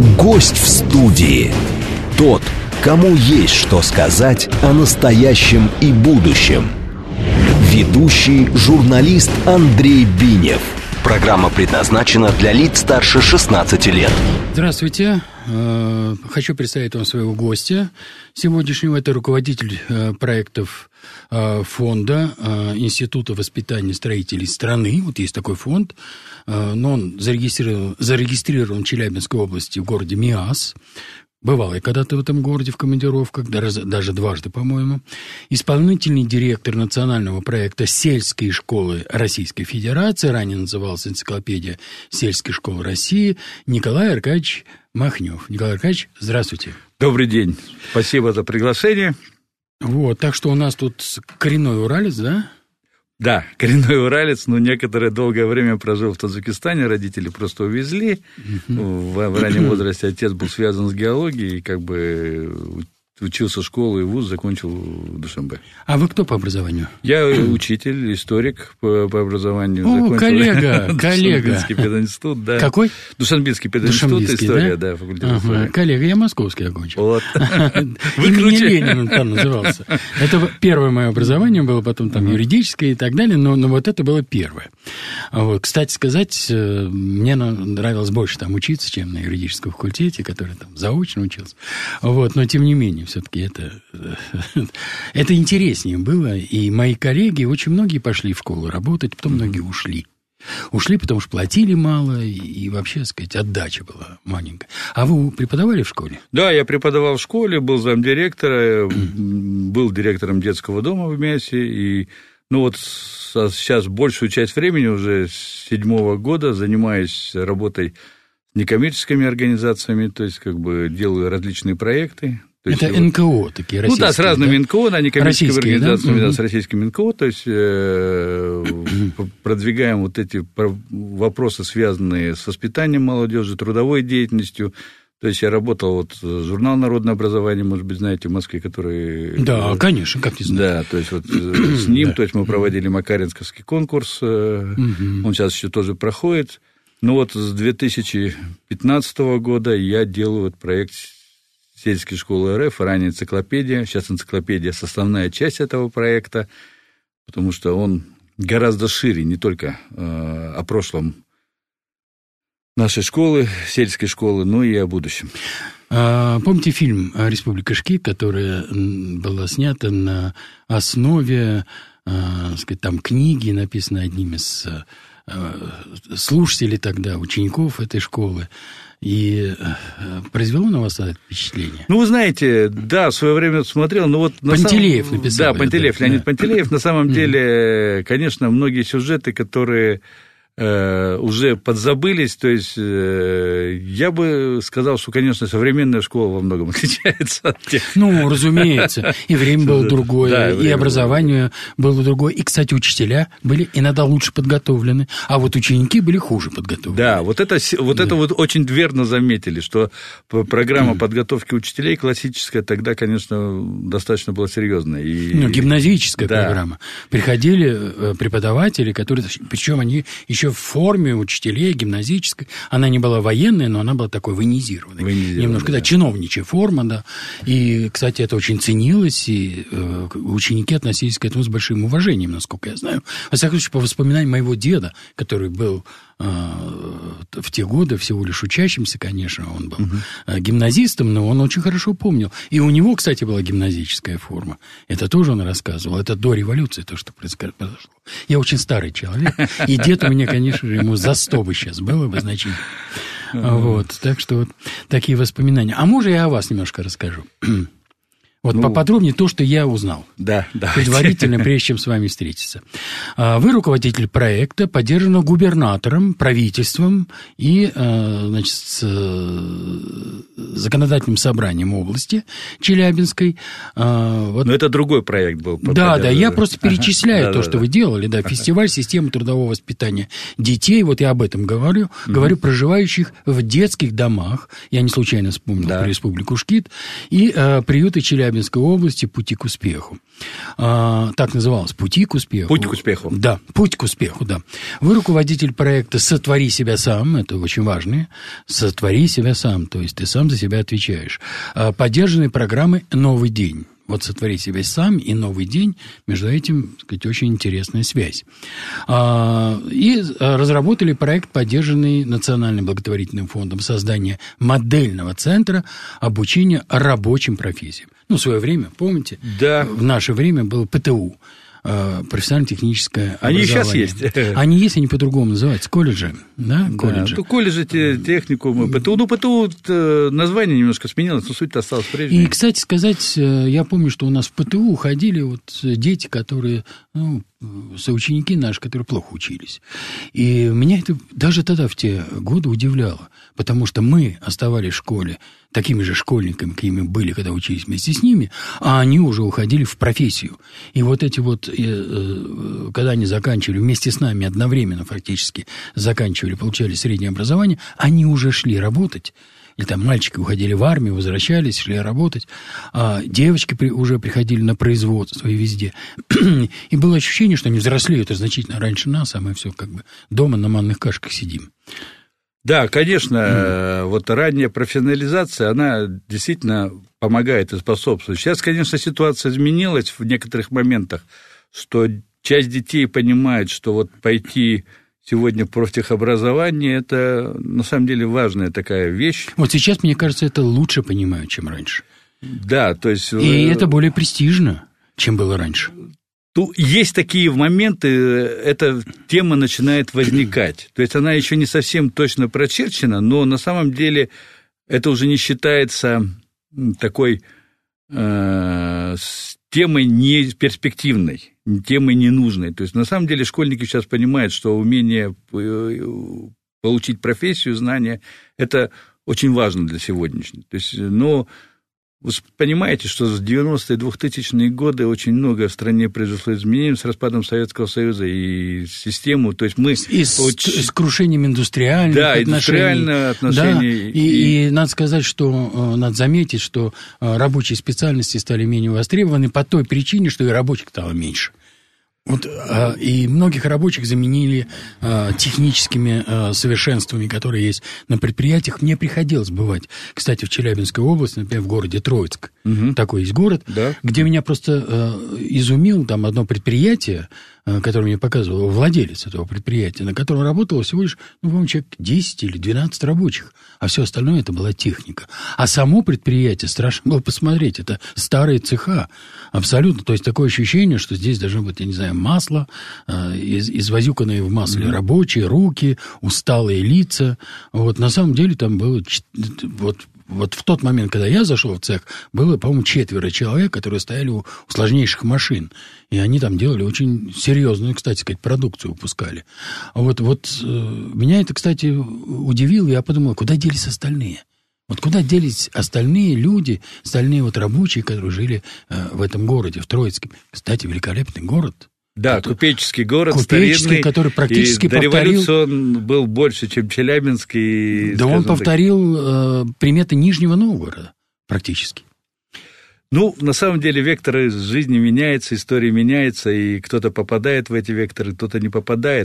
Гость в студии. Тот, кому есть что сказать о настоящем и будущем. Ведущий журналист Андрей Бинев. Программа предназначена для лиц старше 16 лет. Здравствуйте. Хочу представить вам своего гостя сегодняшнего. Это руководитель проектов фонда Института воспитания строителей страны. Вот есть такой фонд, но он зарегистрирован в Челябинской области в городе Миас. Бывал я когда-то в этом городе в командировках, даже дважды, по-моему. Исполнительный директор национального проекта сельской школы Российской Федерации, ранее назывался «Энциклопедия сельской школы России», Николай Аркадьевич Махнев. Николай Аркадьевич, здравствуйте. Добрый день. Спасибо за приглашение. Вот, так что у нас тут коренной уралец, да? Да, коренной уралец, но некоторое долгое время прожил в Таджикистане, родители просто увезли. В раннем возрасте отец был связан с геологией, и как бы учился школу и вуз, закончил в Душанбе. А вы кто по образованию? Я учитель, историк по образованию. О, коллега. Душанбинский пединститут, да. Какой? Душанбинский пединститут, история, да, факультет истории. Коллега, я московский окончил. Вот. Имени Ленина там назывался. Это первое мое образование было, потом там юридическое и так далее, но вот это было первое. Вот. Кстати сказать, мне нравилось больше там учиться, чем на юридическом факультете, который там заочно учился. Вот. Но тем не менее, все-таки это интереснее было. И мои коллеги, очень многие пошли в школу работать, потом многие ушли. Ушли, потому что платили мало, и вообще, так сказать, отдача была маленькая. А вы преподавали в школе? Да, я преподавал в школе, был замдиректора, был директором детского дома в Миасе, и вот сейчас большую часть времени, уже с 2007 года, занимаюсь работой с некоммерческими организациями, то есть как бы делаю различные проекты. Это НКО такие российские? Ну да, с разными НКО, да, некоммерческими организациями, да? Да, с российскими НКО, то есть продвигаем вот эти вопросы, связанные с воспитанием молодежи, трудовой деятельностью. То есть я работал, вот журнал «Народное образование», может быть, знаете, в Москве, который... Да, конечно, как не знаю. Да, то есть вот с ним, то есть мы проводили Макаренковский конкурс, он сейчас еще тоже проходит. Но вот с 2015 года я делаю вот проект сельской школы РФ, ранее энциклопедия, сейчас энциклопедия – составная часть этого проекта, потому что он гораздо шире, не только о прошлом нашей школы, сельской школы, но и о будущем. Помните фильм «Республика Шки», которая была снята на основе, сказать, там книги, написанной одним из слушателей тогда, учеников этой школы, и произвело на вас это впечатление? Ну, вы знаете, да, в свое время смотрел, но вот... Пантелеев написал. Да, Пантелеев, Леонид Пантелеев. На самом деле, конечно, многие сюжеты, которые уже подзабылись, то есть я бы сказал, что, конечно, современная школа во многом отличается от тех. Ну, разумеется, и время было другое, и образование было другое, и, кстати, учителя были иногда лучше подготовлены, а вот ученики были хуже подготовлены. Да, вот это очень верно заметили, что программа подготовки учителей классическая тогда, конечно, достаточно была серьезная. Ну, гимназическая программа. Приходили преподаватели, которые, причем они еще в форме учителей гимназической. Она не была военная, но она была такой военизированной. Немножко, да, чиновничья форма, да. И, кстати, это очень ценилось, и ученики относились к этому с большим уважением, насколько я знаю. Во всяком случае, по воспоминаниям моего деда, который был в те годы всего лишь учащимся, конечно, он был гимназистом, но он очень хорошо помнил. И у него, кстати, была гимназическая форма. Это тоже он рассказывал. Это до революции то, что произошло. Я очень старый человек, и дед у меня, конечно же, ему за 100 бы сейчас было бы значительно. Вот, так что вот такие воспоминания. А можно я о вас немножко расскажу? Вот поподробнее то, что я узнал. Да. Предварительно, прежде чем с вами встретиться. Вы руководитель проекта, поддержанного губернатором, правительством и, значит, законодательным собранием области Челябинской. Но это другой проект был. Да, я просто перечисляю то, что вы делали. Да, фестиваль системы трудового воспитания детей, вот я об этом говорю, проживающих в детских домах, я не случайно вспомнил республику Шкит, и приюты Челябинской области «Пути к успеху». Так называлось, «Пути к успеху». «Путь к успеху». Да, «Путь к успеху», да. Вы руководитель проекта «Сотвори себя сам», это очень важно, «Сотвори себя сам», то есть ты сам за себя отвечаешь. Поддержанные программы «Новый день». Вот «Сотвори себя сам» и «Новый день», между этим, так сказать, очень интересная связь. И разработали проект, поддержанный Национальным благотворительным фондом, создания модельного центра обучения рабочим профессиям. Ну, в свое время, помните? Да. В наше время было ПТУ. Профессионально-техническое образование. Они сейчас есть. Они есть, они по-другому называются. Колледжи, да? Колледжи. Да, колледжи, техникумы, ПТУ. Ну, пту название немножко сменилось, но суть осталась прежней. И, кстати сказать, я помню, что у нас в ПТУ ходили вот дети, которые, соученики наши, которые плохо учились. И меня это даже тогда, в те годы, удивляло. Потому что мы оставались в школе такими же школьниками, какими были, когда учились вместе с ними, а они уже уходили в профессию. И вот эти вот, когда они заканчивали вместе с нами, одновременно фактически заканчивали, получали среднее образование, они уже шли работать. Или там мальчики уходили в армию, возвращались, шли работать, а девочки уже приходили на производство и везде. И было ощущение, что они взрослеют значительно раньше нас, а мы все как бы дома на манных кашках сидим. Да, конечно, вот ранняя профессионализация, она действительно помогает и способствует. Сейчас, конечно, ситуация изменилась в некоторых моментах, что часть детей понимает, что вот пойти сегодня в профтехобразование – это на самом деле важная такая вещь. Вот сейчас, мне кажется, это лучше понимают, чем раньше. Да, то есть… И это более престижно, чем было раньше. Есть такие моменты, эта тема начинает возникать. То есть она еще не совсем точно прочерчена, но на самом деле это уже не считается такой темой не перспективной, темой ненужной. То есть на самом деле школьники сейчас понимают, что умение получить профессию, знания – это очень важно для сегодняшнего. То есть, но вы понимаете, что с 90-е, 2000-е годы очень много в стране произошло изменений с распадом Советского Союза и систему, то есть мы… с крушением индустриальных отношений. Да, индустриальные отношения. Да, и надо сказать, что, надо заметить, что рабочие специальности стали менее востребованы по той причине, что и рабочих стало меньше. Вот, и многих рабочих заменили техническими совершенствами, которые есть на предприятиях. Мне приходилось бывать, кстати, в Челябинской области, например, в городе Троицк. Такой есть город, где меня просто изумил там одно предприятие, который мне показывал владелец этого предприятия, на котором работало всего лишь, по-моему, человек 10 или 12 рабочих, а все остальное это была техника. А само предприятие, страшно было посмотреть, это старые цеха, абсолютно. То есть такое ощущение, что здесь должно быть, я не знаю, масло, извозюканные в масле рабочие, руки, усталые лица. Вот на самом деле там было… Вот в тот момент, когда я зашел в цех, было, по-моему, 4 человек, которые стояли у сложнейших машин. И они там делали очень серьезную, кстати сказать, продукцию выпускали. Вот меня это, кстати, удивило. Я подумал, куда делись остальные? Вот куда делись остальные люди, остальные вот рабочие, которые жили в этом городе, в Троицке? Кстати, великолепный город. Да, купеческий город, старинный, который практически повторил… До революции он был больше, чем Челябинский. Да, он повторил приметы Нижнего Новгорода практически. Ну, на самом деле, векторы жизни меняются, история меняется, и кто-то попадает в эти векторы, кто-то не попадает.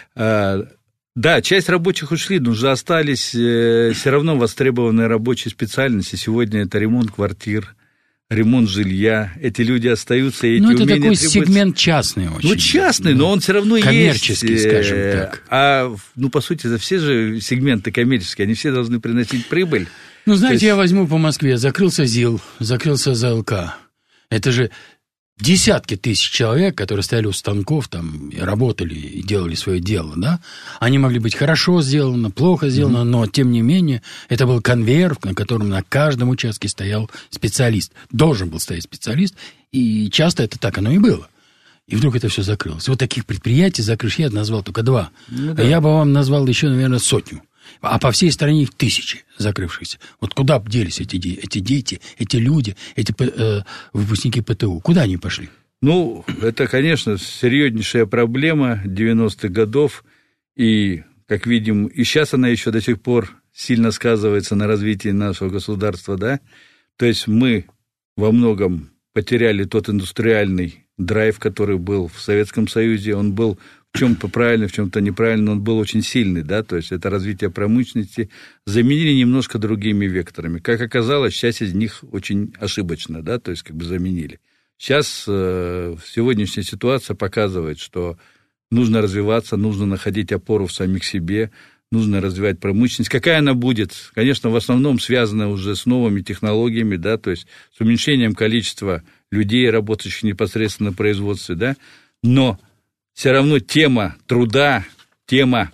Да, часть рабочих ушли, но уже остались все равно востребованные рабочие специальности. Сегодня это ремонт квартир, ремонт жилья, эти люди остаются, и эти умения требуются. Ну, это такой сегмент частный очень. Ну, частный, но он все равно коммерческий, есть. Коммерческий, скажем так. По сути, за все же сегменты коммерческие, они все должны приносить прибыль. Ну, знаете, я возьму по Москве, закрылся ЗИЛ, закрылся ЗЛК. Это же десятки тысяч человек, которые стояли у станков там, и работали, и делали свое дело, да? Они могли быть хорошо сделаны, плохо сделаны, но, тем не менее, это был конвейер, на котором на каждом участке стоял специалист. Должен был стоять специалист, и часто это так оно и было. И вдруг это все закрылось. Вот таких предприятий закрылось, я назвал только 2. Ну, да. А я бы вам назвал еще, наверное, 100. А по всей стране их тысячи закрывшихся. Вот куда делись эти дети, эти люди, эти выпускники ПТУ? Куда они пошли? Ну, это, конечно, серьезнейшая проблема 90-х годов. И, как видим, и сейчас она еще до сих пор сильно сказывается на развитии нашего государства, да? То есть мы во многом потеряли тот индустриальный драйв, который был в Советском Союзе. Он был в чем-то правильный, в чем-то неправильный, но он был очень сильный, да, то есть это развитие промышленности заменили немножко другими векторами. Как оказалось, часть из них очень ошибочно, да, то есть как бы заменили. Сейчас сегодняшняя ситуация показывает, что нужно развиваться, нужно находить опору в самих себе, нужно развивать промышленность. Какая она будет? Конечно, в основном связана уже с новыми технологиями, да, то есть с уменьшением количества людей, работающих непосредственно на производстве, да, но все равно тема труда, она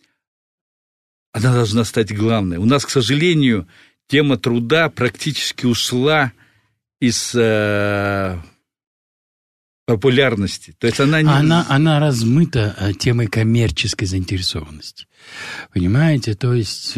должна стать главной. У нас, к сожалению, тема труда практически ушла из популярности. То есть она размыта темой коммерческой заинтересованности. Понимаете? То есть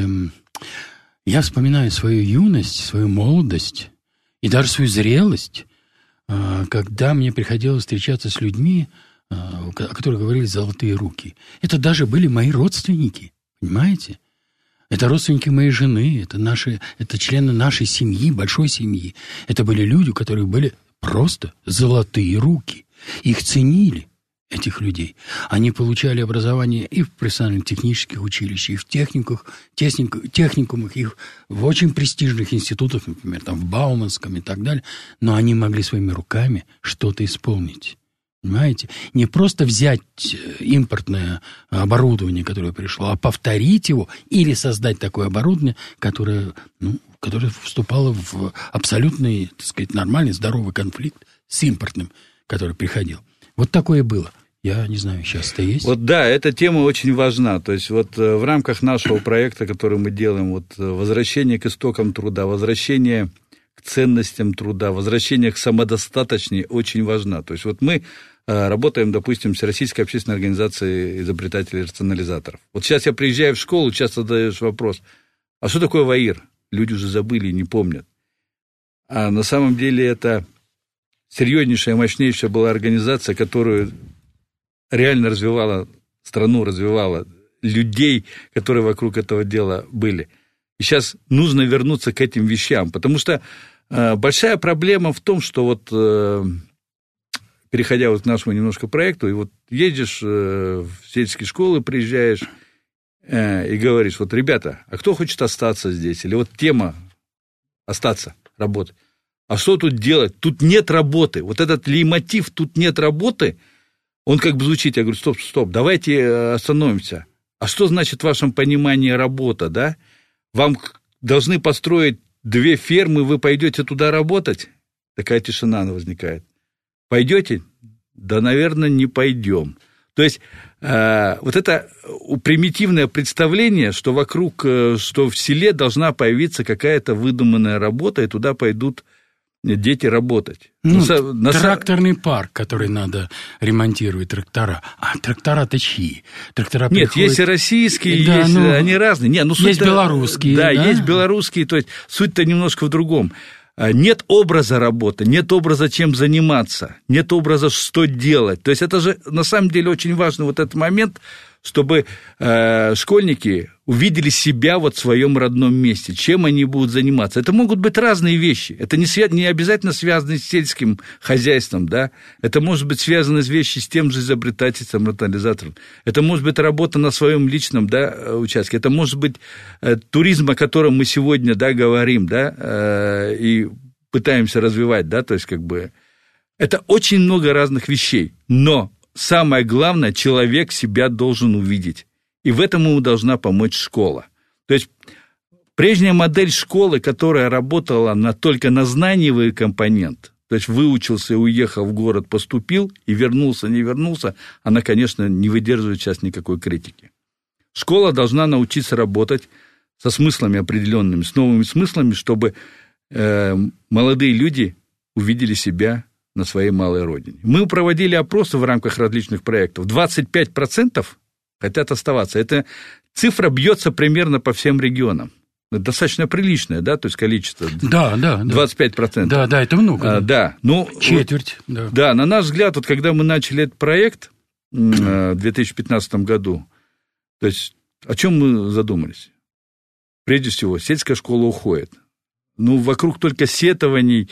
я вспоминаю свою юность, свою молодость и даже свою зрелость, когда мне приходилось встречаться с людьми, о которых говорили «золотые руки». Это даже были мои родственники, понимаете? Это родственники моей жены, это члены нашей семьи, большой семьи. Это были люди, у которых были просто золотые руки. Их ценили, этих людей. Они получали образование и в профессиональных технических училищах, и в техникумах, и в очень престижных институтах, например, там в Бауманском и так далее. Но они могли своими руками что-то исполнить. Понимаете? Не просто взять импортное оборудование, которое пришло, а повторить его или создать такое оборудование, которое вступало в абсолютный, так сказать, нормальный, здоровый конфликт с импортным, который приходил. Вот такое было. Я не знаю, сейчас это есть? Вот да, эта тема очень важна. То есть вот в рамках нашего проекта, который мы делаем, вот возвращение к истокам труда, возвращение к ценностям труда, возвращение к самодостаточности очень важна. То есть вот мы работаем, допустим, с Всероссийской общественной организацией изобретателей рационализаторов. Вот сейчас я приезжаю в школу, часто задаешь вопрос, а что такое ВАИР? Люди уже забыли и не помнят. А на самом деле это серьезнейшая, мощнейшая была организация, которая реально развивала страну, развивала людей, которые вокруг этого дела были. И сейчас нужно вернуться к этим вещам, потому что большая проблема в том, что вот, переходя вот к нашему немножко проекту, и вот едешь в сельские школы, приезжаешь и говоришь, вот, ребята, а кто хочет остаться здесь? Или вот тема остаться, работать. А что тут делать? Тут нет работы. Вот этот лейтмотив «тут нет работы», он как бы звучит. Я говорю, стоп, давайте остановимся. А что значит в вашем понимании работа, да? Вам должны построить 2 фермы, вы пойдете туда работать? Такая тишина возникает. Пойдете? Да, наверное, не пойдем. То есть вот это примитивное представление, что вокруг, что в селе должна появиться какая-то выдуманная работа, и туда пойдут дети работать. Тракторный парк, который надо ремонтировать, трактора. А трактора-то чьи? Трактора Нет, приходят... есть и российские, да, есть, они разные. Есть белорусские. Да, есть белорусские, то есть суть-то немножко в другом. Нет образа работы, нет образа, чем заниматься, нет образа, что делать. То есть это же на самом деле очень важный вот этот момент, чтобы школьники увидели себя вот в своем родном месте, чем они будут заниматься. Это могут быть разные вещи, это не обязательно связано с сельским хозяйством, да? Это может быть связано с вещи с тем же изобретательством, рационализатором. Это может быть работа на своем личном, да, участке, это может быть туризм, о котором мы сегодня, да, говорим, да, и пытаемся развивать, да, то есть как бы это очень много разных вещей, но самое главное, человек себя должен увидеть. И в этом ему должна помочь школа. То есть прежняя модель школы, которая работала только на знаниевый компонент, то есть выучился и уехал в город, поступил, и вернулся, не вернулся, она, конечно, не выдерживает сейчас никакой критики. Школа должна научиться работать со смыслами определенными, с новыми смыслами, чтобы молодые люди увидели себя на своей малой родине. Мы проводили опросы в рамках различных проектов. 25% хотят оставаться. Это цифра бьется примерно по всем регионам. Достаточно приличное, да, то есть количество. Да. 25%. Да, это много. Да. Ну, четверть. Да, на наш взгляд, вот когда мы начали этот проект в 2015 году, то есть о чем мы задумались? Прежде всего, сельская школа уходит. Ну, вокруг только сетований,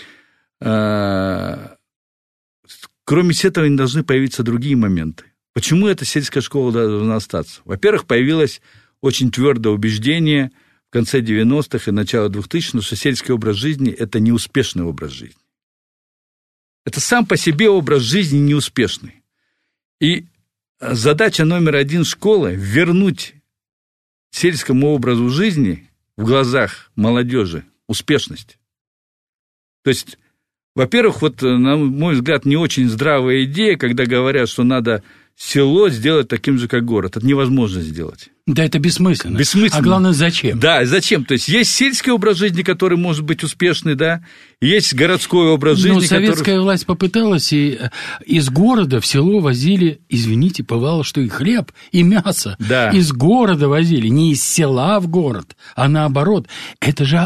кроме сетований должны появиться другие моменты. Почему эта сельская школа должна остаться? Во-первых, появилось очень твердое убеждение в конце 90-х и начало 2000-х, что сельский образ жизни – это неуспешный образ жизни. Это сам по себе образ жизни неуспешный. И задача номер один школы – вернуть сельскому образу жизни в глазах молодежи успешность. То есть, во-первых, вот, на мой взгляд, не очень здравая идея, когда говорят, что надо село сделать таким же, как город. Это невозможно сделать. Да, это бессмысленно. А главное, зачем? Да, зачем? То есть, есть сельский образ жизни, который может быть успешный, да, есть городской образ жизни, но советская власть попыталась, и из города в село возили, извините, бывало, что и хлеб, и мясо. Да. Из города возили, не из села в город, а наоборот. Это же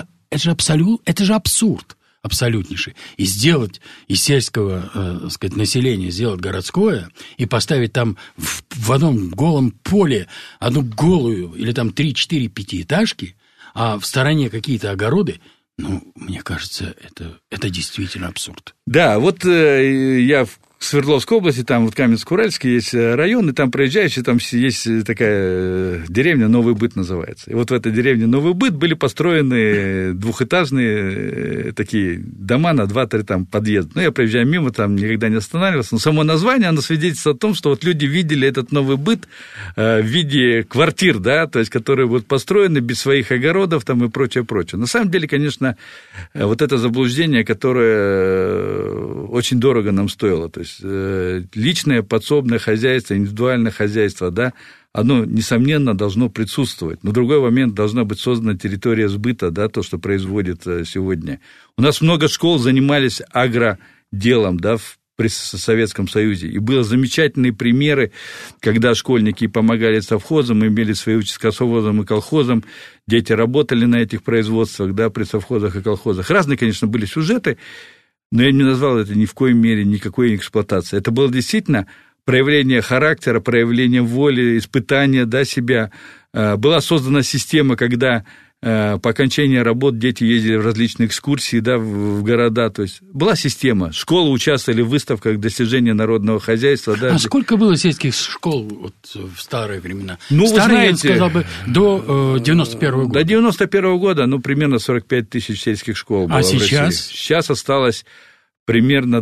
абсурд. Абсолютнейший. И сделать из сельского, населения, сделать городское и поставить там в одном голом поле одну голую или там 3-4 пятиэтажки, а в стороне какие-то огороды, ну, мне кажется, это действительно абсурд. Да, вот я в Свердловской области, там вот Каменск-Уральский есть район, и там проезжаешь, и там есть такая деревня, Новый Быт называется. И вот в этой деревне Новый Быт были построены двухэтажные такие дома на 2-3 там подъезда. Ну, я проезжаю мимо, там никогда не останавливался, но само название, оно свидетельствует о том, что вот люди видели этот Новый Быт в виде квартир, да, то есть, которые вот построены без своих огородов там и прочее. На самом деле, конечно, вот это заблуждение, которое очень дорого нам стоило, то есть личное подсобное хозяйство, индивидуальное хозяйство, да, оно, несомненно, должно присутствовать. Но в другой момент должна быть создана территория сбыта, да, то, что производит сегодня. У нас много школ занимались агроделом, да, при Советском Союзе. И были замечательные примеры, когда школьники помогали совхозам, имели свои участки совхозам и колхозам, дети работали на этих производствах, да, при совхозах и колхозах. Разные, конечно, были сюжеты, но я не назвал это ни в коей мере никакой эксплуатацией. Это было действительно проявление характера, проявление воли, испытание, да, себя. Была создана система, когда по окончании работ дети ездили в различные экскурсии, да, в города. То есть была система. Школы участвовали в выставках достижения народного хозяйства. Да. А сколько было сельских школ вот, в старые времена? Ну, старые, вы знаете, я сказал бы, до 91-го года. До 91-го года, ну, примерно 45 тысяч сельских школ было в России. Сейчас осталось примерно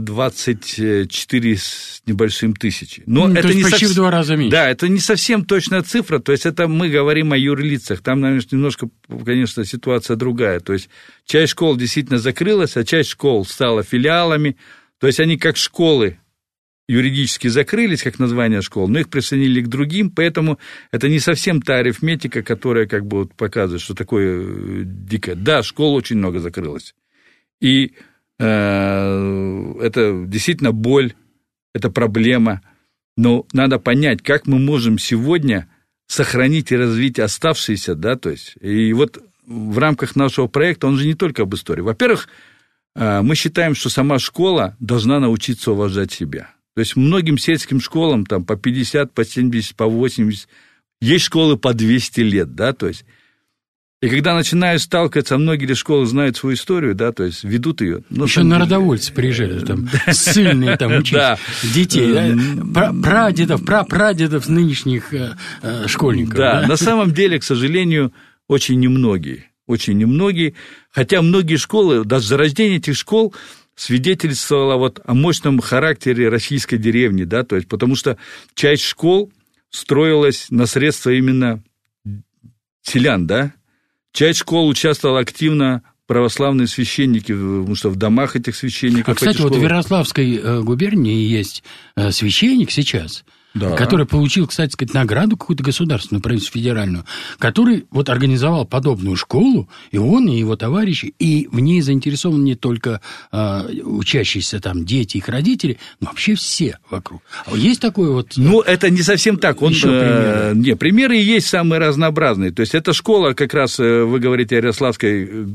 24 с небольшим тысячи. Но это то есть не почти в 2 раза меньше. Да, это не совсем точная цифра, то есть это мы говорим о юрлицах. Там, наверное, немножко, конечно, ситуация другая. То есть часть школ действительно закрылась, а часть школ стала филиалами. То есть они как школы юридически закрылись, как название школ, но их присоединили к другим, поэтому это не совсем та арифметика, которая как бы вот показывает, что такое дикое. Да, школ очень много закрылось. И это действительно боль, это проблема, но надо понять, как мы можем сегодня сохранить и развить оставшиеся, да, то есть, и вот в рамках нашего проекта он же не только об истории. Во-первых, мы считаем, что сама школа должна научиться уважать себя. То есть многим сельским школам там по 50, по 70, по 80, есть школы по 200 лет, да, то есть. И когда начинаю сталкиваться, многие ли школы знают свою историю, да, то есть ведут ее. Еще народовольцы приезжали, там, ссыльные там учить детей, прадедов, прапрадедов нынешних школьников. Да, на самом деле, к сожалению, очень немногие, хотя многие школы, даже зарождение этих школ свидетельствовало вот о мощном характере российской деревни, да, то есть, потому что часть школ строилась на средства именно селян, да. Часть школ участвовала активно православные священники, потому что в домах этих священников... А, кстати, вот в Ярославской губернии есть священник сейчас, который получил, кстати сказать, награду какую-то государственную, правительство федеральную, который вот организовал подобную школу, и он, и его товарищи, и в ней заинтересованы не только учащиеся там дети, их родители, но вообще все вокруг. А есть такое вот... Ну, это не совсем так. Примеры. Примеры есть самые разнообразные. То есть, эта школа, как раз вы говорите о Ярославской...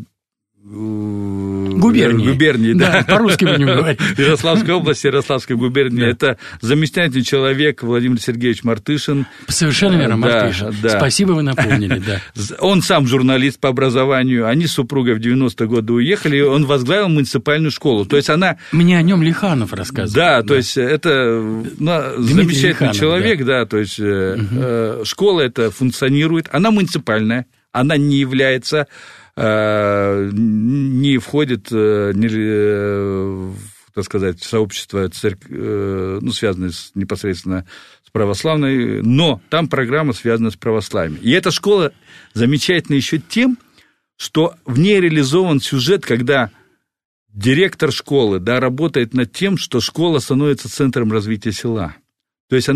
губернии, да. По-русски будем говорить. Ярославской области, Ярославской губернии. Да. Это заместитель человек Владимир Сергеевич Мартышин. Совершенно верно, Мартышин. Да. Спасибо, вы напомнили, да. Он сам журналист по образованию. Они с супругой в 90-е годы уехали, и он возглавил муниципальную школу. То есть, она... Мне о нем Лиханов рассказывал. Да, то есть, это замечательный Лиханов, человек, да. То есть, школа эта функционирует. Она муниципальная, она не является... не входит, так сказать, в сообщество, связанное непосредственно с православной, но там программа связана с православием. И эта школа замечательна еще тем, что в ней реализован сюжет, когда директор школы, да, работает над тем, что школа становится центром развития села. То есть,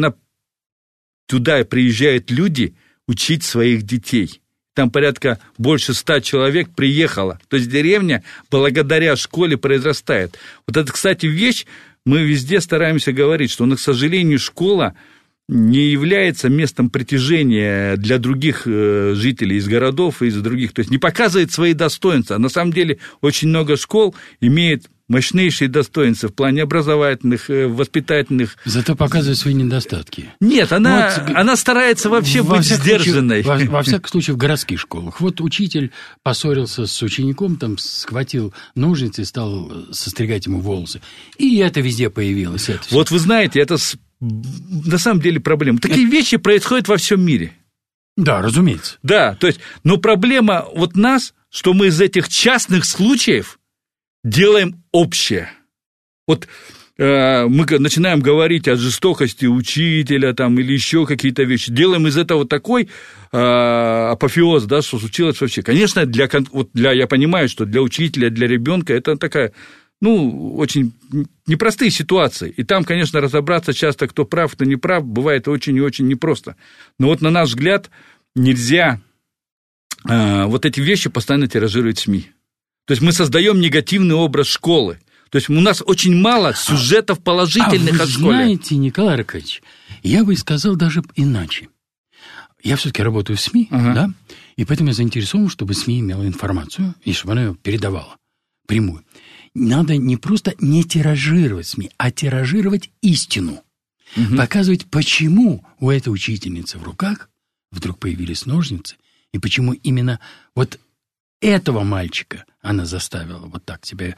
туда приезжают люди учить своих детей. Там порядка больше 100 человек приехало. То есть, деревня благодаря школе произрастает. Вот это, кстати, вещь, мы везде стараемся говорить, что, к сожалению, школа не является местом притяжения для других жителей из городов и из других. То есть, не показывает свои достоинства. На самом деле, очень много школ имеет мощнейшие достоинства в плане образовательных, воспитательных. Зато показывает свои недостатки. Нет, она старается вообще быть сдержанной. Во всяком случае, в городских школах. Вот учитель поссорился с учеником, там схватил ножницы и стал состригать ему волосы. И это везде появилось. Вот вы знаете, это на самом деле проблема. Такие вещи происходят во всем мире. Да, разумеется. Да, то есть, но проблема вот нас, что мы из этих частных случаев делаем общее. Вот мы начинаем говорить о жестокости учителя там, или еще какие-то вещи, делаем из этого такой апофеоз, да, что случилось вообще. Конечно, я понимаю, что для учителя, для ребенка это такая, очень непростые ситуации. И там, конечно, разобраться часто, кто прав, кто не прав, бывает очень и очень непросто. Но вот на наш взгляд нельзя вот эти вещи постоянно тиражировать в СМИ. То есть, мы создаем негативный образ школы. То есть, у нас очень мало сюжетов положительных о школе. Вы знаете, Николай Аркадьевич, я бы сказал даже иначе. Я все-таки работаю в СМИ, да, и поэтому я заинтересован, чтобы СМИ имела информацию, и чтобы она ее передавала прямую. Надо не просто не тиражировать СМИ, а тиражировать истину. Показывать, почему у этой учительницы в руках вдруг появились ножницы, и почему именно вот этого мальчика она заставила вот так себя,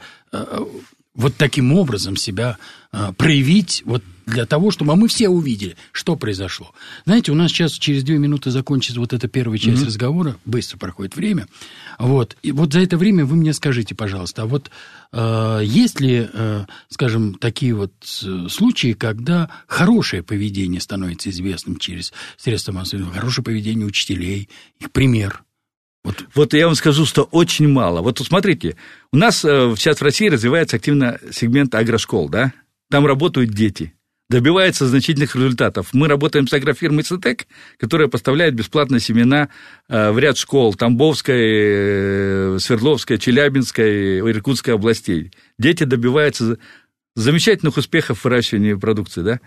вот таким образом себя проявить, вот для того, чтобы мы все увидели, что произошло. Знаете, у нас сейчас через 2 минуты закончится вот эта первая часть разговора, быстро проходит время, вот, и вот за это время вы мне скажите, пожалуйста, а вот есть ли, скажем, такие вот случаи, когда хорошее поведение становится известным через средства массовой информации, хорошее поведение учителей, их пример? Вот я вам скажу, что очень мало. Вот смотрите, у нас сейчас в России развивается активно сегмент агрошкол, да? Там работают дети, добиваются значительных результатов. Мы работаем с агрофирмой «Цитек», которая поставляет бесплатно семена в ряд школ Тамбовской, Свердловской, Челябинской, Иркутской областей. Дети добиваются замечательных успехов в выращивании продукции, да?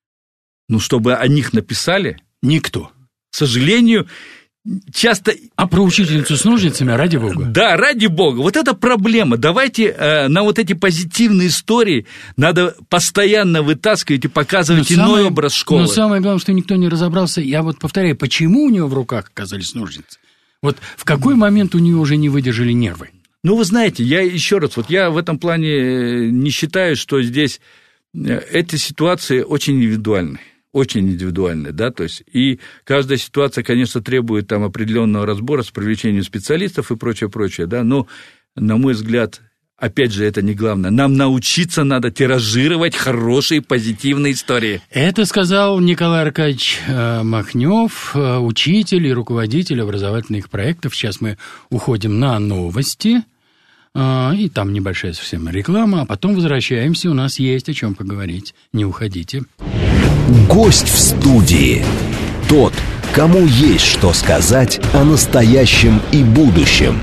Чтобы о них написали... Никто. К сожалению... Часто... А про учительницу с ножницами, ради бога? Да, ради бога. Вот это проблема. Давайте на вот эти позитивные истории надо постоянно вытаскивать и показывать иной образ школы. Но самое главное, что никто не разобрался, я вот повторяю, почему у него в руках оказались ножницы? Вот в какой момент у нее уже не выдержали нервы? Вы знаете, я еще раз, я в этом плане не считаю, что здесь эти ситуации очень индивидуальны. Очень индивидуальны, да, то есть, и каждая ситуация, конечно, требует там определенного разбора с привлечением специалистов и прочее, да, но, на мой взгляд, опять же, это не главное. Нам научиться надо тиражировать хорошие, позитивные истории. Это сказал Николай Аркадьевич Махнев, учитель и руководитель образовательных проектов. Сейчас мы уходим на новости, и там небольшая совсем реклама, а потом возвращаемся, у нас есть о чем поговорить. Не уходите. Гость в студии. Тот, кому есть что сказать о настоящем и будущем.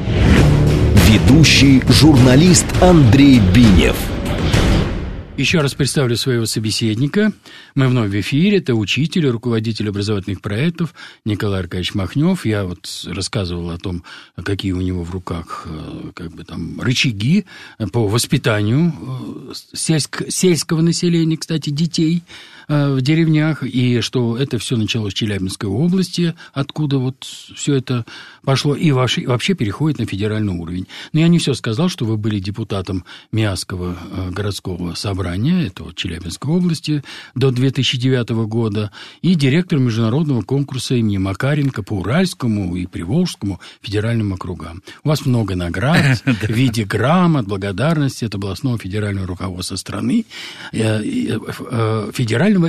Ведущий журналист Андрей Бинев. Еще раз представлю своего собеседника. Мы вновь в эфире. Это учитель, руководитель образовательных проектов Николай Аркадьевич Махнев. Я вот рассказывал о том, какие у него в руках рычаги по воспитанию сельского населения, кстати, детей в деревнях, и что это все началось в Челябинской области, откуда вот все это пошло, и вообще переходит на федеральный уровень. Но я не все сказал, что вы были депутатом Миасского городского собрания, это вот Челябинской области, до 2009 года, и директор международного конкурса имени Макаренко по Уральскому и Приволжскому федеральным округам. У вас много наград в виде грамот, благодарности от областного федерального руководства страны, федерального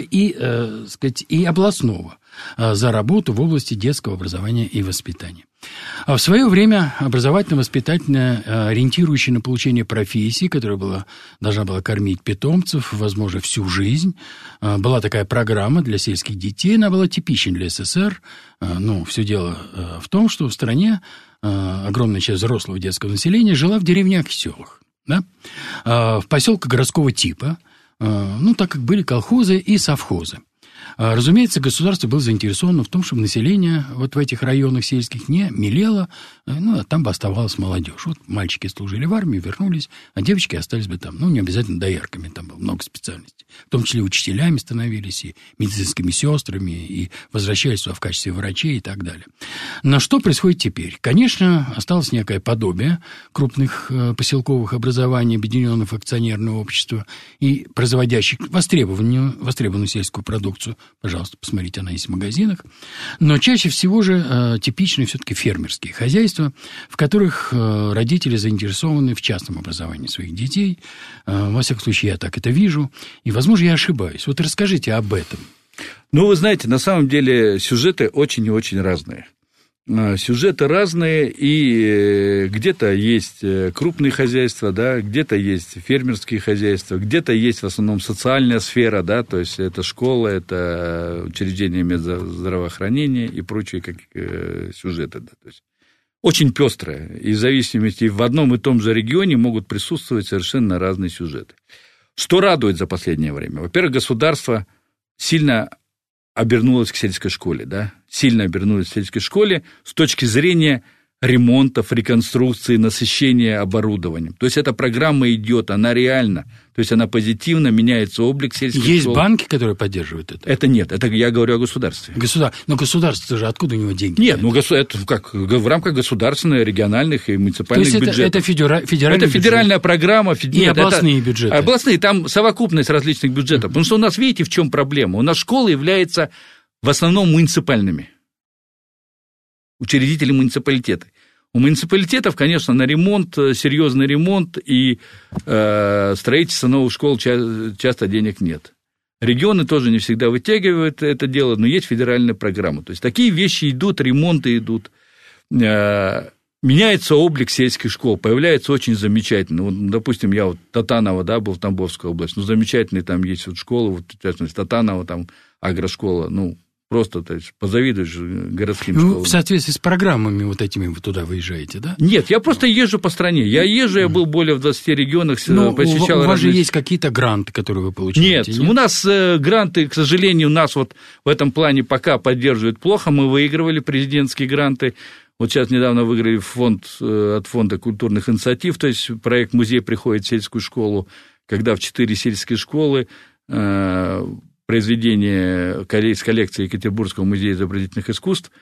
и областного за работу в области детского образования и воспитания. А в свое время образовательно-воспитательная, ориентирующая на получение профессии, которая должна была кормить питомцев, возможно, всю жизнь, была такая программа для сельских детей, она была типична для СССР. Все дело в том, что в стране огромная часть взрослого детского населения жила в деревнях и селах, да? В поселках городского типа, так как были колхозы и совхозы. Разумеется, государство было заинтересовано в том, чтобы население вот в этих районах сельских не мелело, а там бы оставалась молодежь. Вот мальчики служили в армии, вернулись, а девочки остались бы там, не обязательно доярками, там было много специальностей. В том числе учителями становились, и медицинскими сестрами, и возвращались в качестве врачей и так далее. Но что происходит теперь? Конечно, осталось некое подобие крупных поселковых образований, объединенных в акционерное общество и производящих востребованную сельскую продукцию. Пожалуйста, посмотрите, она есть в магазинах. Но чаще всего же типичны все-таки фермерские хозяйства, в которых родители заинтересованы в частном образовании своих детей. Во всяком случае, я так это вижу. И, возможно, я ошибаюсь. Вот расскажите об этом. Вы знаете, на самом деле сюжеты очень и очень разные. Сюжеты разные, и где-то есть крупные хозяйства, да, где-то есть фермерские хозяйства, где-то есть в основном социальная сфера, да, то есть это школа, это учреждение медздравоохранения и прочие сюжеты, да, то есть очень пестрое, и в зависимости в одном и том же регионе могут присутствовать совершенно разные сюжеты. Что радует за последнее время? Во-первых, государство сильно обернулась к сельской школе, да, сильно обернулась к сельской школе с точки зрения ремонтов, реконструкции, насыщения оборудованием. То есть эта программа идет, она реальна, то есть она позитивно меняется облик сельских школ. Есть банки, которые поддерживают это? Это нет, это я говорю о государстве. Но государство же, откуда у него деньги? Нет, это в рамках государственных, региональных и муниципальных бюджетов. То есть это федеральный бюджет? Федеральная программа. И областные бюджеты? Областные, там совокупность различных бюджетов. Потому что у нас, видите, в чем проблема? У нас школы являются в основном муниципальными. Учредители муниципалитета. У муниципалитетов, конечно, на ремонт, серьезный ремонт и строительство новых школ часто денег нет. Регионы тоже не всегда вытягивают это дело, но есть федеральная программа. То есть такие вещи идут, ремонты идут. Меняется облик сельских школ, появляется очень замечательно. Допустим, я Татаново, да, был в Тамбовской области, замечательные там есть школы, в частности, Татаново, там агрошкола, просто, то есть, позавидуешь городским школам. В соответствии с программами этими вы туда выезжаете, да? Нет, я просто езжу по стране. Я был более в 20 регионах, посещал... У вас же есть какие-то гранты, которые вы получаете? Нет, у нас гранты, к сожалению, нас в этом плане пока поддерживают плохо. Мы выигрывали президентские гранты. Сейчас недавно выиграли от Фонда культурных инициатив, то есть проект «Музей приходит в сельскую школу», когда в 4 сельские школы произведения из коллекции Екатеринбургского музея изобразительных искусств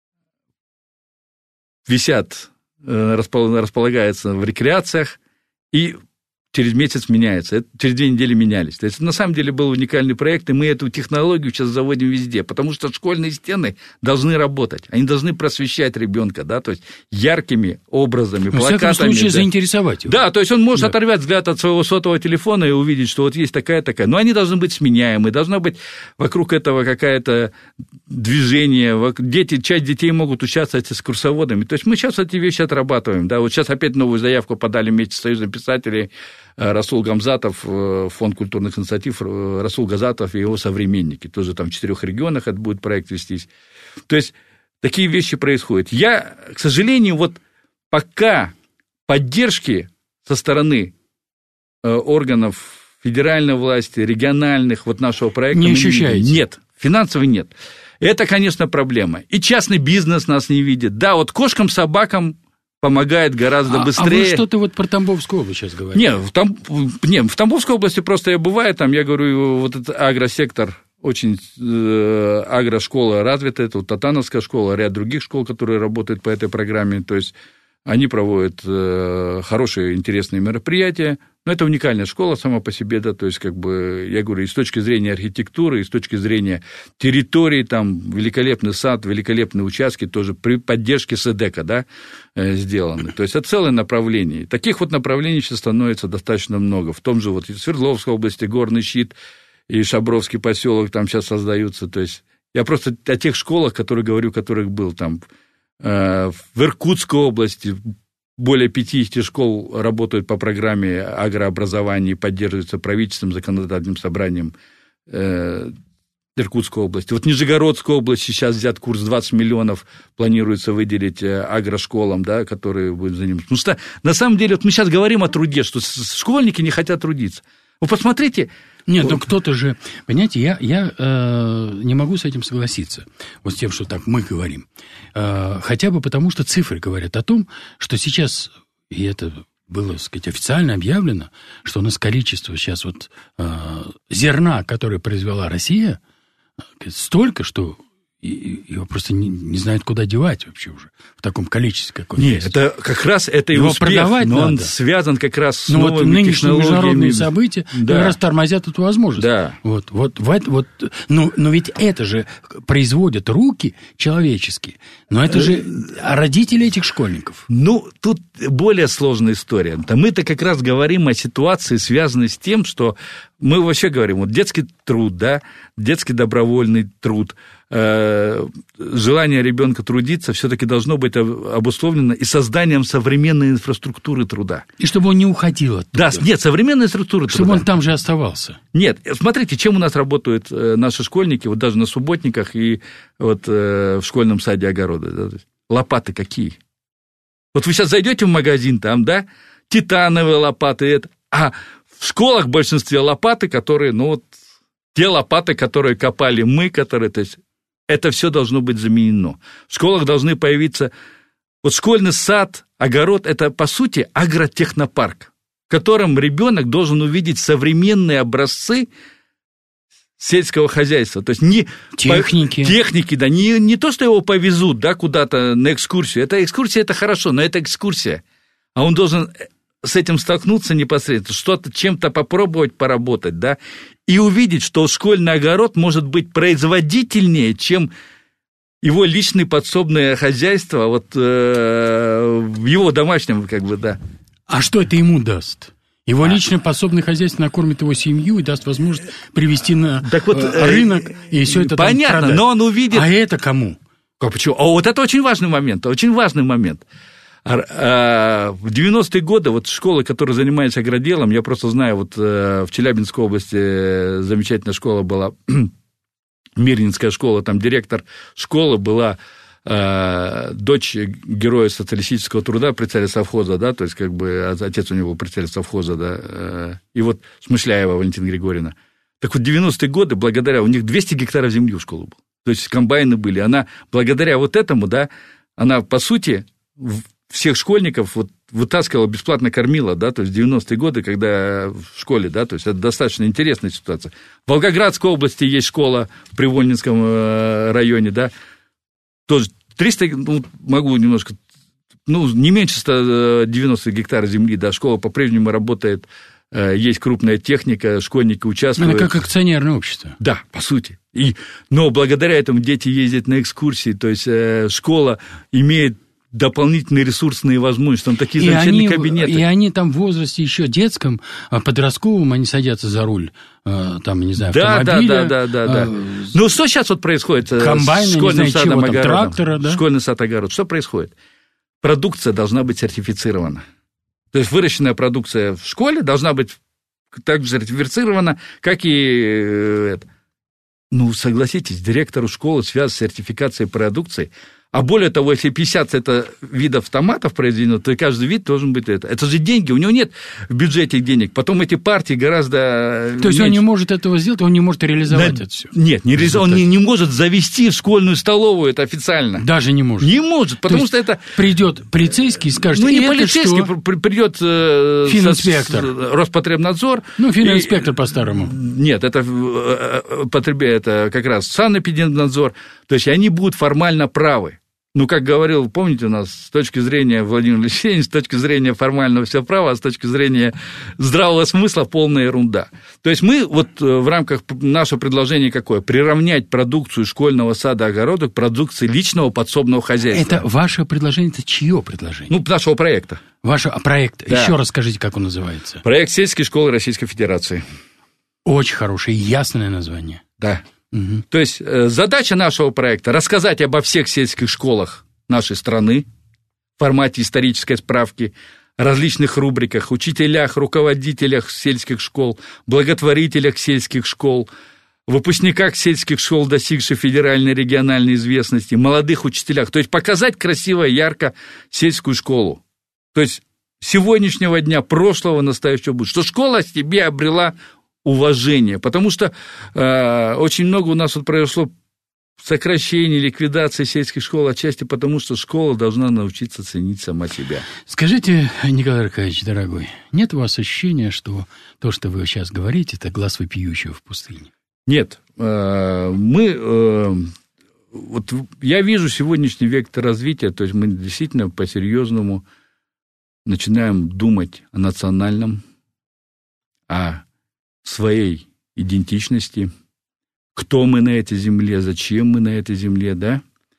висят, располагаются в рекреациях и через месяц меняется. Через 2 недели менялись. То есть, на самом деле, был уникальный проект, и мы эту технологию сейчас заводим везде, потому что школьные стены должны работать, они должны просвещать ребенка, да, то есть яркими образами, плакатами. В всяком случае, заинтересовать его. Да, то есть он может оторвать взгляд от своего сотового телефона и увидеть, что вот есть такая-такая. Но они должны быть сменяемы, должна быть вокруг этого какое-то движение. Часть детей могут участвовать с экскурсоводами. То есть мы сейчас эти вещи отрабатываем. Да, вот сейчас опять новую заявку подали вместе с Союзом писателей Расул Гамзатов, фонд культурных инициатив, Расул Газатов и его современники. Тоже там в 4 регионах это будет проект вестись. То есть такие вещи происходят. Я, к сожалению, вот пока поддержки со стороны органов федеральной власти, региональных, вот нашего проекта... Не ощущаете? Нет, финансово нет. Это, конечно, проблема. И частный бизнес нас не видит. Да, вот кошкам, собакам помогает гораздо быстрее. А вы что-то вот про Тамбовскую область сейчас говорите? Нет, в Тамбовской области просто я бываю, там, я говорю, вот этот агросектор, очень агрошкола развита, это вот Татановская школа, ряд других школ, которые работают по этой программе, то есть они проводят хорошие, интересные мероприятия, но это уникальная школа сама по себе, да, то есть, как бы, я говорю, и с точки зрения архитектуры, и с точки зрения территории, там, великолепный сад, великолепные участки, тоже при поддержке СЭДЭКа, да, сделаны. То есть, это целое направление. Таких вот направлений сейчас становится достаточно много. В том же вот в Свердловской области Горный щит и Шабровский поселок там сейчас создаются. То есть, я просто о тех школах, которые говорю, которых был там, в Иркутской области более 50 школ работают по программе агрообразования и поддерживаются правительством, законодательным собранием Иркутской области. Вот в Нижегородской области сейчас взят курс 20 миллионов, планируется выделить агрошколам, да, которые будут заниматься. Потому что, на самом деле, вот мы сейчас говорим о труде, что школьники не хотят трудиться. Вы посмотрите... Нет, ну кто-то же... Понимаете, я не могу с этим согласиться. Вот с тем, что так мы говорим. Хотя бы потому, что цифры говорят о том, что сейчас, и это было, так сказать, официально объявлено, что у нас количество сейчас вот зерна, которое произвела Россия, столько, что его просто не знают, куда девать вообще уже в таком количестве, как он есть. Нет, это как раз это и его успех, продавать но надо. Он связан как раз с новыми технологиями. Нынешние международные события да. как раз тормозят эту возможность. Да. Но ведь это же производят руки человеческие. Но это же родители этих школьников. Ну, тут более сложная история. Мы-то как раз говорим о ситуации, связанной с тем, что мы вообще говорим, вот детский труд, да, детский добровольный труд, желание ребенка трудиться все-таки должно быть обусловлено и созданием современной инфраструктуры труда. И чтобы он не уходил оттуда. Да, нет, современная структура чтобы труда. Он там же оставался. Нет, смотрите, чем у нас работают наши школьники, вот даже на субботниках и вот в школьном саде огорода. Да, лопаты какие? Вот вы сейчас зайдете в магазин, там, да, титановые лопаты, это, а в школах в большинстве лопаты, которые, ну, вот, те лопаты, которые копали мы, которые, то есть, это все должно быть заменено. В школах должны появиться... Вот школьный сад, огород – это, по сути, агротехнопарк, в котором ребенок должен увидеть современные образцы сельского хозяйства. То есть не техники, да, не то, что его повезут, да, куда-то на экскурсию. Это экскурсия – это хорошо, но это экскурсия. А он должен с этим столкнуться непосредственно, что-то, чем-то попробовать поработать, да, и увидеть, что школьный огород может быть производительнее, чем его личное подсобное хозяйство вот, в его домашнем, как бы, да. А что это ему даст? Его личное подсобное хозяйство накормит его семью и даст возможность привести на рынок, и все это понятно, там продать. Но он увидит... А это кому? Почему? Вот это очень важный момент, очень важный момент. В 90-е годы вот школы, которые занимаются агроделом, я просто знаю, вот в Челябинской области замечательная школа была, Мирнинская школа, там директор школы была дочь героя социалистического труда, председателя совхоза, да, то есть как бы отец у него был председатель совхоза, да, и вот Смышляева Валентина Григорьевна. Так вот, 90-е годы, благодаря, у них 200 гектаров земли в школу было, то есть комбайны были, она благодаря вот этому, да, она, по сути, всех школьников вот вытаскивала, бесплатно кормила, да, то есть 90-е годы, когда в школе, да, то есть это достаточно интересная ситуация. В Волгоградской области есть школа в Привольнинском районе, да, тоже 300, ну, могу немножко, ну, не меньше 190 гектаров земли, да, школа по-прежнему работает, есть крупная техника, школьники участвуют. Это как акционерное общество. Да, по сути. Но благодаря этому дети ездят на экскурсии, то есть школа имеет дополнительные ресурсные возможности, там такие замечательные кабинеты. И они там в возрасте еще детском, подростковом, они садятся за руль, там, не знаю, автомобиля. Да. Ну, что сейчас вот происходит комбайны, с школьным садом, огородом? Трактора, да? Школьный сад, огород. Что происходит? Продукция должна быть сертифицирована. То есть выращенная продукция в школе должна быть так же сертифицирована, как и... Ну, согласитесь, директору школы связь с сертификацией продукции. А более того, если 50 это видов томатов произведено, то и каждый вид должен быть это. Это же деньги, у него нет в бюджете денег. Потом эти партии гораздо... То есть он не может этого сделать, он не может реализовать это все. Нет, он не может завести в школьную столовую это официально. Даже не может. Не может, потому что это... Придет полицейский и скажет, ну, не полицейский, придет фининспектор. Роспотребнадзор. Ну, фининспектор по-старому. Нет, это как раз санэпидемнадзор. То есть они будут формально правы. Ну, как говорил, помните, у нас с точки зрения Владимира Алексеевича, с точки зрения формального все право, а с точки зрения здравого смысла полная ерунда. То есть мы вот в рамках нашего предложения какое? Приравнять продукцию школьного сада, огорода к продукции личного подсобного хозяйства. Это ваше предложение, это чье предложение? Ну, нашего проекта. Вашего проекта. Да. Еще раз скажите, как он называется. Проект сельской школы Российской Федерации. Очень хорошее, ясное название. Да. Угу. То есть задача нашего проекта – рассказать обо всех сельских школах нашей страны в формате исторической справки, различных рубриках, учителях, руководителях сельских школ, благотворителях сельских школ, выпускниках сельских школ, достигших федеральной и региональной известности, молодых учителях. То есть показать красиво, ярко сельскую школу. То есть сегодняшнего дня, прошлого, настоящего будущего. Что школа себе обрела уважение, потому что очень много у нас вот произошло сокращение, ликвидации сельских школ, отчасти потому, что школа должна научиться ценить сама себя. Скажите, Николай Аркадьевич, дорогой, нет у вас ощущения, что то, что вы сейчас говорите, это глаз вопиющего в пустыне? Нет. Вот я вижу сегодняшний вектор развития, то есть мы действительно по-серьезному начинаем думать о национальном, о своей идентичности, кто мы на этой земле, зачем мы на этой земле, да?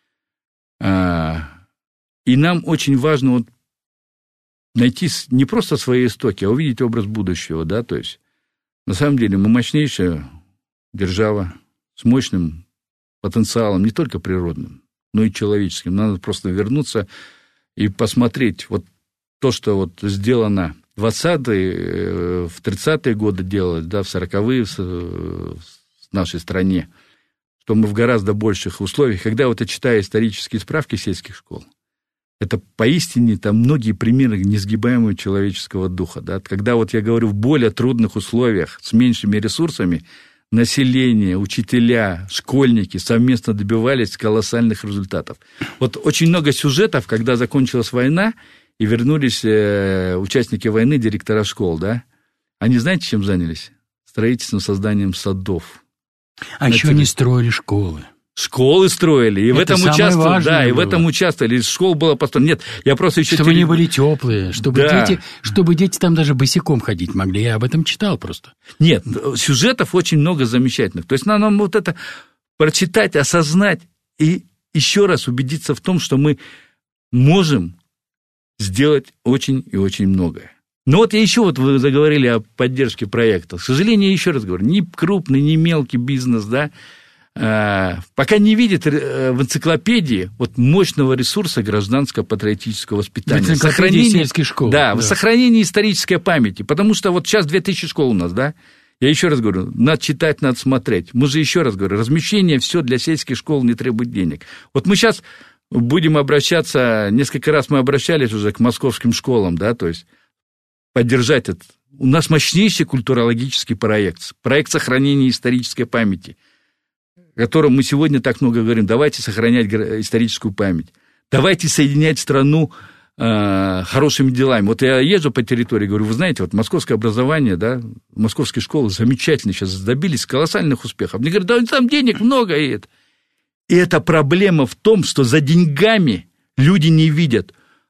И нам очень важно вот найти не просто свои истоки, а увидеть образ будущего, да, то есть на самом деле мы мощнейшая держава с мощным потенциалом, не только природным, но и человеческим. Надо просто вернуться и посмотреть вот то, что вот сделано в 20-е, в 30-е годы делалось, да, в 40-е в нашей стране, что мы в гораздо больших условиях. Когда вот я читаю исторические справки сельских школ, это поистине там многие примеры несгибаемого человеческого духа. Да? Когда вот я говорю в более трудных условиях, с меньшими ресурсами, население, учителя, школьники совместно добивались колоссальных результатов. Вот очень много сюжетов, когда закончилась война, и вернулись участники войны, директора школ, да? Они знаете, чем занялись? Строительством, созданием садов. А еще они строили школы. Школы строили, и это в этом участвовали. Да, и было. в этом участвовали. Из школ было построено. Нет, я просто еще... Чтобы они были теплые, чтобы дети там даже босиком ходить могли. Я об этом читал просто. Нет, сюжетов очень много замечательных. То есть надо нам вот это прочитать, осознать и еще раз убедиться в том, что мы можем сделать очень и очень многое. Но вот я еще, вот вы заговорили о поддержке проектов. К сожалению, еще раз говорю, ни крупный, ни мелкий бизнес, да, пока не видит в энциклопедии вот мощного ресурса гражданско-патриотического воспитания. Сохранение сельских школ. Да, сохранение исторической памяти. Потому что вот сейчас 2000 школ у нас, да. Я еще раз говорю, надо читать, надо смотреть. Мы же еще раз говорю, размещение все для сельских школ не требует денег. Вот мы сейчас будем обращаться, несколько раз мы обращались уже к московским школам, да, то есть поддержать это. У нас мощнейший культурологический проект сохранения исторической памяти, о котором мы сегодня так много говорим. Давайте сохранять историческую память. Давайте соединять страну хорошими делами. Вот я езжу по территории, говорю, вы знаете, вот московское образование, да, московские школы замечательно сейчас добились колоссальных успехов. Мне говорят, да там денег много, и это. И эта проблема в том, что за деньгами люди не видят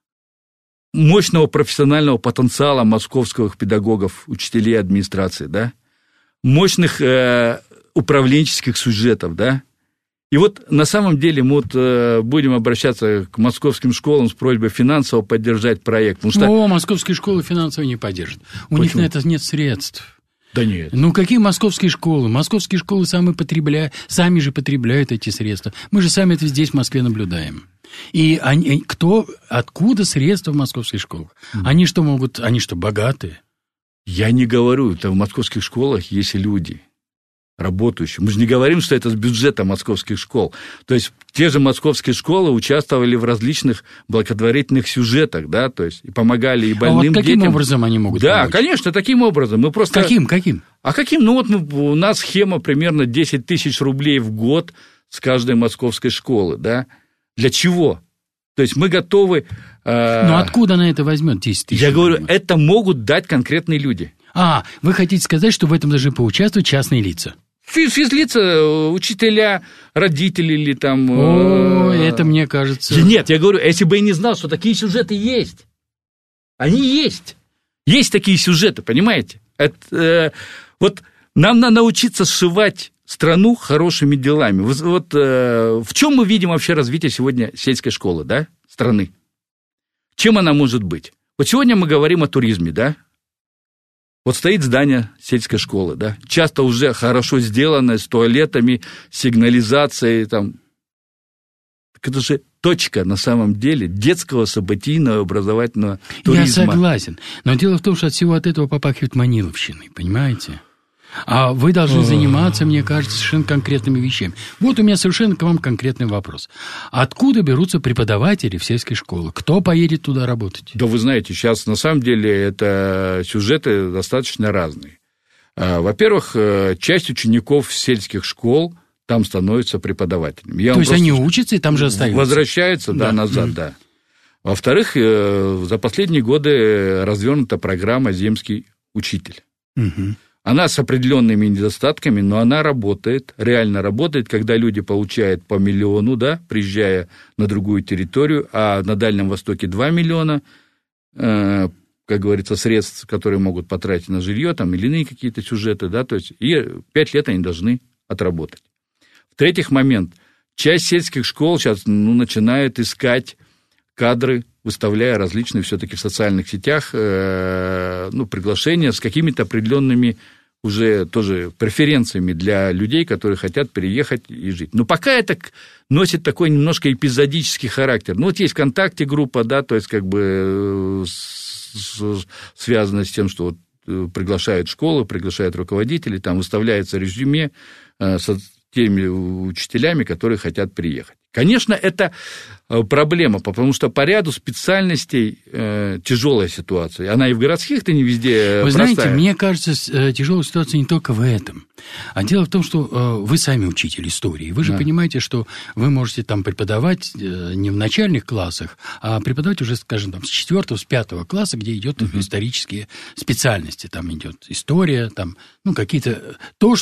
мощного профессионального потенциала московских педагогов, учителей, администрации, да, мощных управленческих сюжетов, да. И вот на самом деле мы вот будем обращаться к московским школам с просьбой финансово поддержать проект. Московские школы финансово не поддержат. У них на это нет средств. Да нет. Ну, какие московские школы? Московские школы сами же потребляют эти средства. Мы же сами это здесь, в Москве, наблюдаем. И откуда средства в московских школах? Они что, богатые? Я не говорю, там в московских школах есть люди работающие. Мы же не говорим, что это с бюджета московских школ. То есть те же московские школы участвовали в различных благотворительных сюжетах, да, то есть и помогали и больным детям. А вот каким образом они могут помочь? Да, конечно, таким образом. Мы просто... Каким? А каким? Ну, вот у нас схема примерно 10 тысяч рублей в год с каждой московской школы, да. Для чего? То есть мы готовы... Но откуда она это возьмет 10 тысяч? Я говорю, это могут дать конкретные люди. Вы хотите сказать, что в этом должны поучаствовать частные лица? Физлица, учителя, родители или там... это мне кажется... Нет, я говорю, если бы я не знал, что такие сюжеты есть. Они есть. Есть такие сюжеты, понимаете? Вот нам надо научиться сшивать страну хорошими делами. Вот в чем мы видим вообще развитие сегодня сельской школы, да, страны? Чем она может быть? Вот сегодня мы говорим о туризме, да? Вот стоит здание сельской школы, да, часто уже хорошо сделанное, с туалетами, сигнализацией, там. Так это же точка, на самом деле, детского, событийного, образовательного туризма. Я согласен, но дело в том, что от всего от этого попахивает маниловщиной, понимаете? А вы должны заниматься, мне кажется, совершенно конкретными вещами. Вот у меня совершенно к вам конкретный вопрос. Откуда берутся преподаватели в сельской школе? Кто поедет туда работать? Да вы знаете, сейчас на самом деле это сюжеты достаточно разные. Во-первых, часть учеников сельских школ там становятся преподавателями. То есть они учатся и там же остаются? Возвращаются, назад, да. Во-вторых, за последние годы развернута программа «Земский учитель». Она с определенными недостатками, но она работает, реально работает, когда люди получают по миллиону, да, приезжая на другую территорию, а на Дальнем Востоке 2 миллиона, как говорится, средств, которые могут потратить на жилье там, или иные какие-то сюжеты, да, то есть и 5 лет они должны отработать. В-третьих, момент. Часть сельских школ сейчас начинают искать кадры, выставляя различные все-таки в социальных сетях приглашения с какими-то определенными уже тоже преференциями для людей, которые хотят переехать и жить. Но пока это носит такой немножко эпизодический характер. Вот есть ВКонтакте группа, да, то есть как бы связано с тем, что вот приглашают школы, приглашают руководителей, там выставляется резюме с теми учителями, которые хотят приехать. Конечно, это проблема, потому что по ряду специальностей тяжелая ситуация. Она и в городских-то не везде Вы простая. знаете, мне кажется, тяжелая ситуация не только в этом. А дело в том, что вы сами учитель истории. Вы же понимаете, что вы можете там преподавать не в начальных классах, а преподавать уже, скажем, там, с 4-го, с 5-го класса, где идет исторические специальности. Там идет история, там, какие-то... То,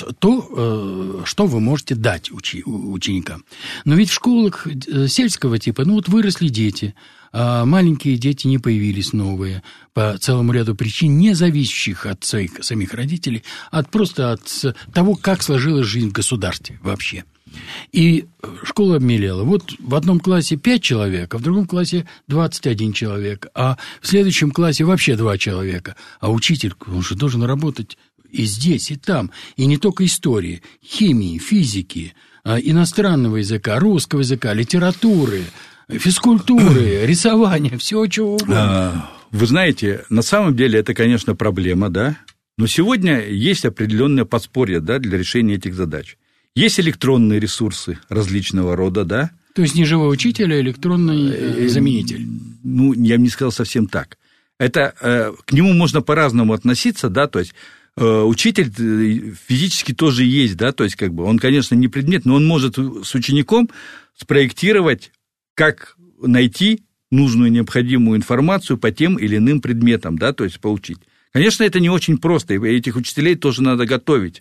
что вы можете дать ученикам. Но ведь в школах сельского типа, выросли дети, а маленькие дети не появились новые по целому ряду причин, не зависящих от своих самих родителей, просто от того, как сложилась жизнь в государстве вообще. И школа обмелела. Вот в одном классе 5 человек, а в другом классе 21 человек, а в следующем классе вообще 2 человека. А учитель, он же должен работать и здесь, и там, и не только истории, химии, физики, иностранного языка, русского языка, литературы, физкультуры, рисования, всего чего угодно. Вы знаете, на самом деле это, конечно, проблема, да, но сегодня есть определенное подспорье, да, для решения этих задач. Есть электронные ресурсы различного рода, да. То есть не живой учитель, а электронный заменитель. Я бы не сказал совсем так. Это к нему можно по-разному относиться, да, то есть учитель физически тоже есть, да, то есть как бы он, конечно, не предмет, но он может с учеником спроектировать, как найти нужную необходимую информацию по тем или иным предметам, да, то есть поучить. Конечно, это не очень просто, и этих учителей тоже надо готовить.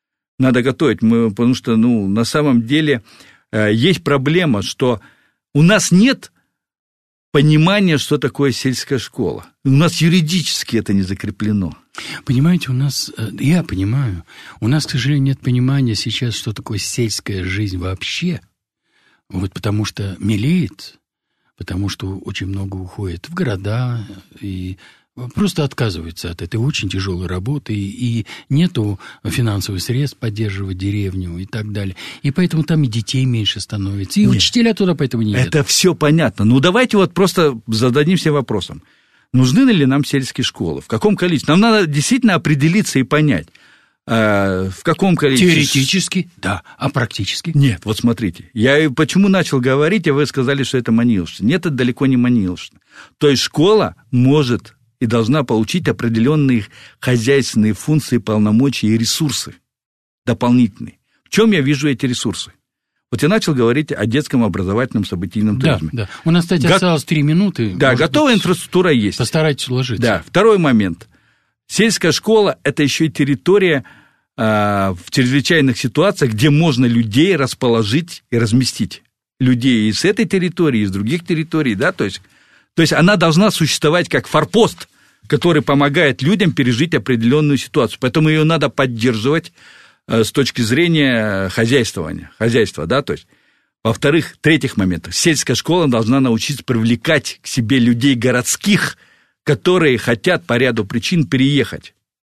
Потому что, на самом деле есть проблема, что у нас нет понимания, что такое сельская школа. У нас юридически это не закреплено. Понимаете, я понимаю, у нас, к сожалению, нет понимания сейчас, что такое сельская жизнь вообще. Вот потому что мелеет, потому что очень много уходит в города, и просто отказываются от этой очень тяжелой работы, и нету финансовых средств поддерживать деревню и так далее. И поэтому там и детей меньше становится, и учителя туда поэтому не едут. Это все понятно. Ну, давайте вот просто зададимся вопросом. Нужны ли нам сельские школы? В каком количестве? Нам надо действительно определиться и понять, в каком количестве. Теоретически, да, а практически? Нет, вот смотрите. Я почему начал говорить, а вы сказали, что это маниловщина. Нет, это далеко не маниловщина. То есть школа может и должна получить определенные хозяйственные функции, полномочия и ресурсы дополнительные. В чем я вижу эти ресурсы? Вот я начал говорить о детском образовательном событийном туризме. Да. У нас, кстати, осталось 3 минуты. Да, готовая инфраструктура есть. Постарайтесь уложиться. Да, второй момент. Сельская школа – это еще и территория в чрезвычайных ситуациях, где можно людей расположить и разместить. Людей и с этой территории, и с других территорий, да, то есть она должна существовать как форпост, который помогает людям пережить определенную ситуацию. Поэтому ее надо поддерживать с точки зрения хозяйства, да, то есть, во-вторых, третьих моментов, сельская школа должна научиться привлекать к себе людей городских, которые хотят по ряду причин переехать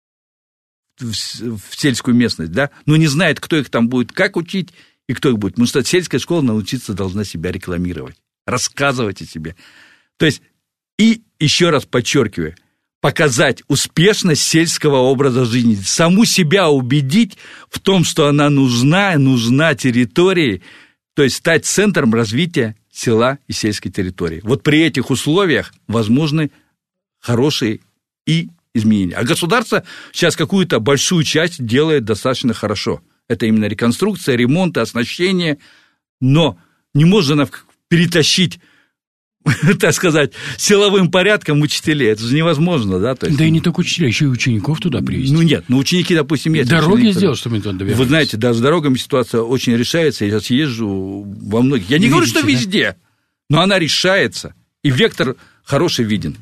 в сельскую местность, да, но не знают, кто их там будет, как учить и кто их будет, потому что сельская школа научиться должна себя рекламировать, рассказывать о себе, то есть, и еще раз подчеркиваю, показать успешность сельского образа жизни, саму себя убедить в том, что она нужна территории, то есть стать центром развития села и сельской территории. Вот при этих условиях возможны хорошие и изменения. А государство сейчас какую-то большую часть делает достаточно хорошо. Это именно реконструкция, ремонт, оснащение, но не можно перетащить, так сказать, силовым порядком учителей. Это же невозможно, да? То есть, да и не только учителей, еще и учеников туда привезти. Ну, нет, ученики, допустим, есть. Дороги сделать, чтобы они туда добирались. Вы знаете, да, с дорогами ситуация очень решается. Я сейчас езжу во многих. Я не говорю, что везде, но она решается. И вектор хороший виден.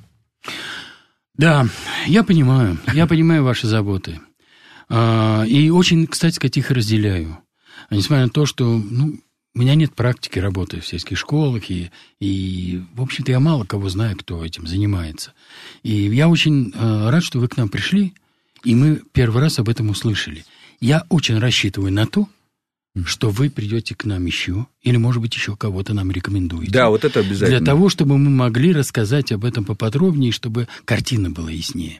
Да, я понимаю ваши заботы. И очень, кстати сказать, их разделяю. Несмотря на то, что, у меня нет практики работы в сельских школах, и, в общем-то, я мало кого знаю, кто этим занимается. И я очень рад, что вы к нам пришли, и мы первый раз об этом услышали. Я очень рассчитываю на то, что вы придете к нам еще, или, может быть, еще кого-то нам рекомендуете. Да, вот это обязательно. Для того, чтобы мы могли рассказать об этом поподробнее, чтобы картина была яснее.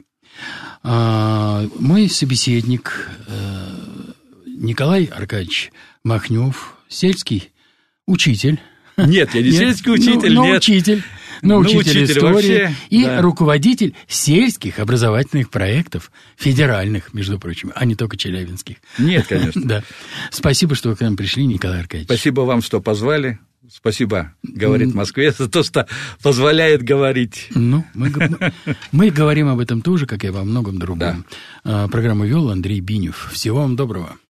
Мой собеседник Николай Аркадьевич Махнев, сельский учитель. Нет, я не сельский учитель, нет. Учитель истории вообще, и да. Руководитель сельских образовательных проектов, федеральных, между прочим, а не только челябинских. Нет, конечно. Да. Спасибо, что вы к нам пришли, Николай Аркадьевич. Спасибо вам, что позвали. Спасибо, говорит Москве, за то, что позволяет говорить. Мы говорим об этом тоже, как и во многом другом. Да. Программу вел Андрей Бинев. Всего вам доброго.